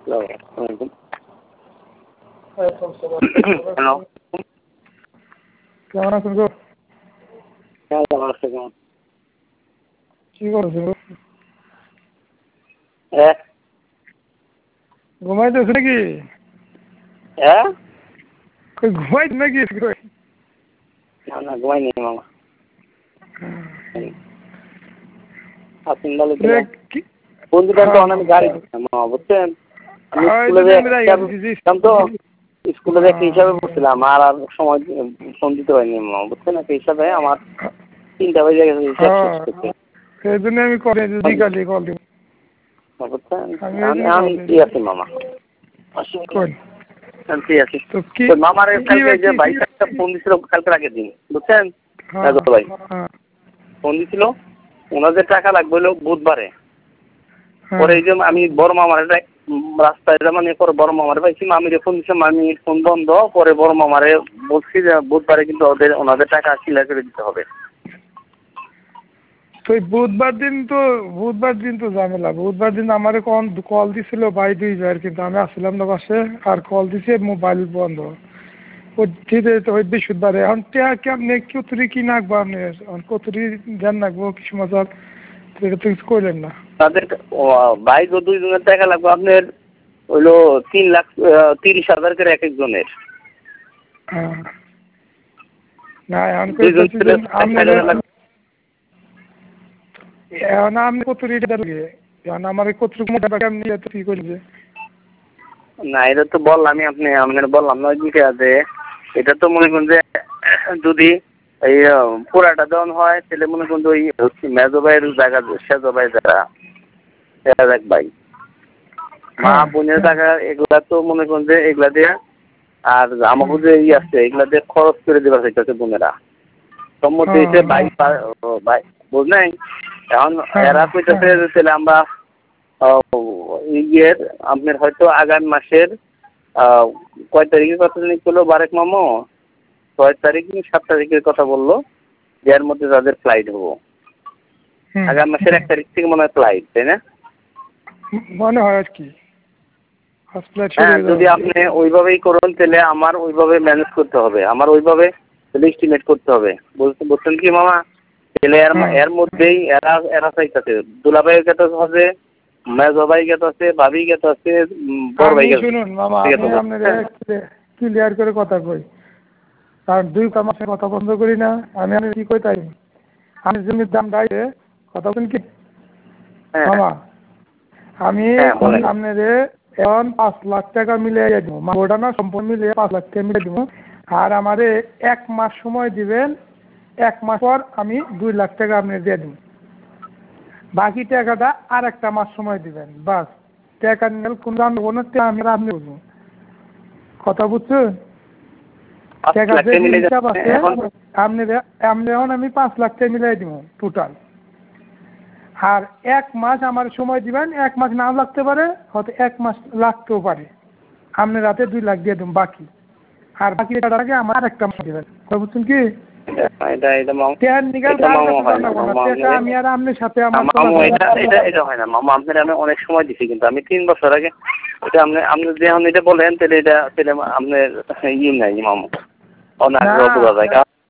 আসসালামু হ্যালো, কেমন আছেন গো? কেমন আছে কেমন? কি করছো গো? হ্যাঁ ঘুমাইতেছো নাকি? হ্যাঁ কই ঘুমাইছ নাকি? না না ঘুমাইনি মামা। আপনি ভালো ছিলেন? বন্ধুটা তো অনেক গাড়ি দিচ্ছেন মামা, বুঝছেন? আমি স্কুলে একটা হিসাবে পড়ছিলাম আর সময় ফোন দিতে পারিনি মামা, বুঝছেন? একটা হিসাবে আমার 3টা বেজে গেছে হিসাব শেষ করতে। সেই জন্য আমি কল দিব। বুঝছেন? আমি ফ্রি আছি মামা, আমি ফ্রি আছি। মামার কালকে যে ভাই একটা ফোন দিছিল কালকে আগের দিন, বুঝছেন? ভাই ফোন দিছিল, ওনাদের টাকা লাগবে হলো বুধবারে। পরে এই যে আমি বড় মামার রাস্তায় মানে পরে বড় মামারে পাইছি, মামিরে ফোন দিচ্ছিলাম, মামির ফোন বন্ধ। পরে বড় মামারে বলছি যে বুধবারে কিন্তু ওনাদের টাকা ক্লিয়ার করে দিতে হবে। তো বুধবার দিন তো ঝামেলা। বুধবার দিন আমারে কল দিছিল ভাই 2 বার, কিন্তু আমি আসছিলাম না বাসে, আর কল দিছে মোবাইল বন্ধ। বৃহস্পতিবারে এখন কেমনে কতরি কি নাকবো আপনি? কতরি ধ্যান রাখবো কিছু মজার কিছু করলেন না। তাদের ভাই 2 জনের টাকা লাগবে আপনার হইলো 3,30,000 করে এক একজনের। না এখন আপনি কতরি লাগে এখন আমার কতটুকু মোটা কেমনি কি করবে? না এটা তো বললামই, আপনার বললাম না যে এটা তো মনে করুন যে যদি এই পুরাটা দেওয়ান হয় তাহলে মনে করুন ওই মেজো ভাইয়ের জায়গা সেজো ভাই যারা এক ভাই মা বোনের টাকা এগুলা তো মনে করুন যে এগুলা দিয়ে আর আমাকে যে আছে এগুলা দিয়ে খরচ করে দেওয়া হইতেছে বোনেরা সম্মতি হয়েছে ভাই বুঝলেন? এখন এরা কইতেছে যে তাহলে আমরা ইয়ের আপনার হয়তো আগামী মাসের কয় তারিখের কথা জানি করলো বারেক মামো, 6 তারিখ 7 তারিখের কথা বললো যে এর মধ্যে তাদের ফ্লাইট হবো। আগামী মাসের 1 তারিখ থেকে মনে হয় ফ্লাইট, তাই না? মনে হয় আর কি। হ্যাঁ, যদি আপনি ওইভাবেই করুন তাহলে আমার ওইভাবে ম্যানেজ করতে হবে, আমার ওইভাবে এস্টিমেট করতে হবে। বলছেন কি মামা? তাহলে এর মধ্যেই এরা চাইতেছে দুলাভাইয়ের কাছে আছে, মেজো ভাই গেছে আছে, ভাবি গেছে আছে, বড় ভাই গেছে। শুনুন মামা, আমি আপনাদের ক্লিয়ার করে কথা কই, কারণ 2 মাসে কথা বন্ধ করি না। আমি কি কই তাই আমি জমির দাম গাইছে কথা বলেন কি মামা? আমি আপনাদের এখন 5 লাখ টাকা মিলিয়ে দেবো, ওটা না সম্পূর্ণ মিলিয়ে 5 লাখ টাকা মিলিয়ে দেবো। আর আমারে 1 মাস সময় দিবেন, 1 মাস পর আমি 2 লাখ টাকা আপনি দিয়ে দেবো। বাকি টাকাটা আর 1টা মাস সময় দিবেন, বাস। টাকা নিয়ে কোনো দাম নেবো না, আপনি বুঝবো কথা বুঝছেন? টাকা যে হিসাব আছে আপনি এখন আমি 5 লাখ টাকা মিলাই দিব টোটাল। আর 1 মাস আমার সময় দিবেন, 1 মাস নাও লাগতে পারে, হয়তো 1 মাস লাগতেও পারে। আপনি রাতে 2 লাখ দিয়ে দেবেন বাকি, আর বাকি টাকাটাকে আমার 1টা মাস দিবেন। বুঝছেন কি? আমি আর আপনার সাথে এটা হয় না মামা, আপনার আমি অনেক সময় দিছি, কিন্তু আমি 3 বছর আগে এটা আপনি যখন এটা বলেন তাহলে আপনার ইয়ে নাই মামা, অনেক